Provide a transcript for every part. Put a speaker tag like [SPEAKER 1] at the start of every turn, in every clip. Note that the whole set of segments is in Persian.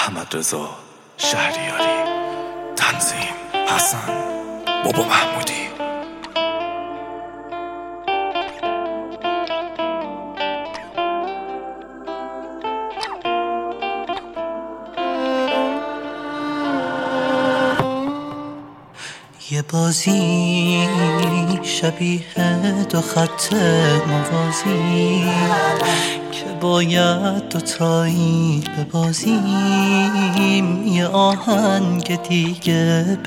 [SPEAKER 1] احمد رضا شهریاری، تنظیم حسن بابا محمودی.
[SPEAKER 2] یه بازی شبیه دو خط موازی که باید دوتایی ببازیم، یه آهنگ دیگه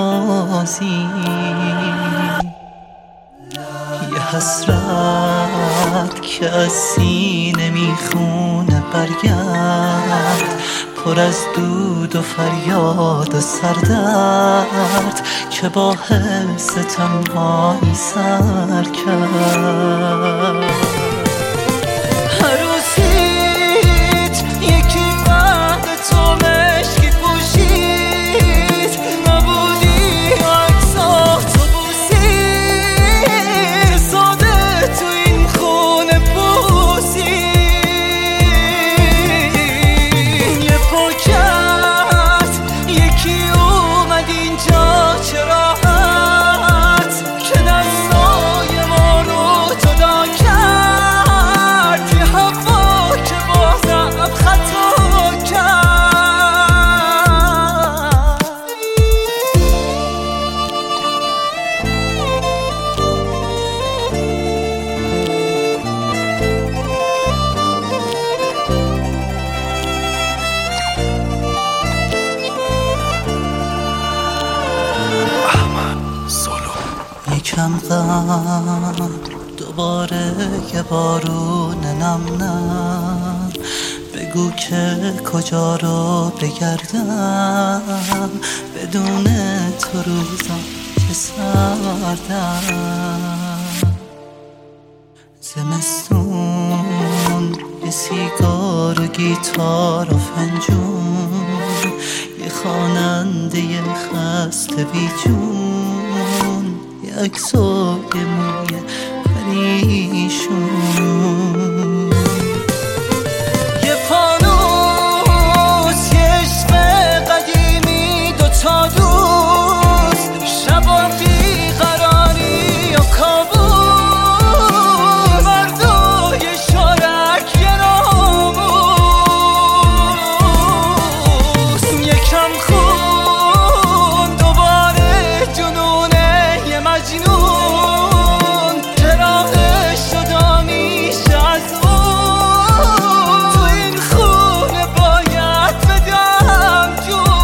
[SPEAKER 2] بسازیم، یه حسرت که از سینه میخونه برگرد، پر از دود و فریاد و سردرد که با حس تنهایی سر کرد. عروسیت یکی بعد تو مشکی پوشید، نبودی عکسات تو بوسید، ساده تو این خونه بوسید، یه پاکت یکی اومد اینجا چه راحت که دستای ما رو جدا کرد، یه هوا که بازم خطا کرد. یکم غم دوباره یه بارون نم نم، بگو که کجا رو بگردم، بدون تو روزم که سردم. زمستون یه سیگار و گیتار و فنجون، یه خواننده خسته بی جون، یه عکس و یه موی پریشون، یه فانوس یه عشق قدیمی، دوتا دوست شبا بیقراری و کابوس، مردو یه شارک یه ناموس، یکم خون دوباره جنونه یه مجنون که راهش جدا میشه از اون، تو این خونه باید بدم جون.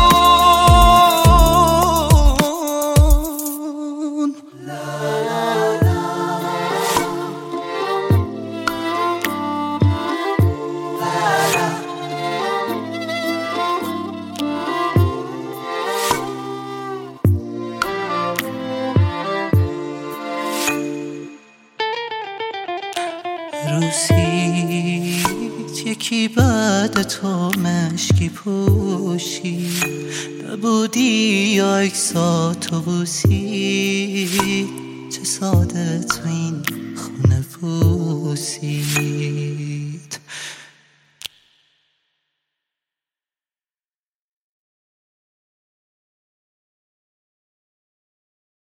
[SPEAKER 2] روسیت یکی بعد تو مشکی پوشید، نبودی عکساتو بوسید، چه ساده تو این خونه بوسید.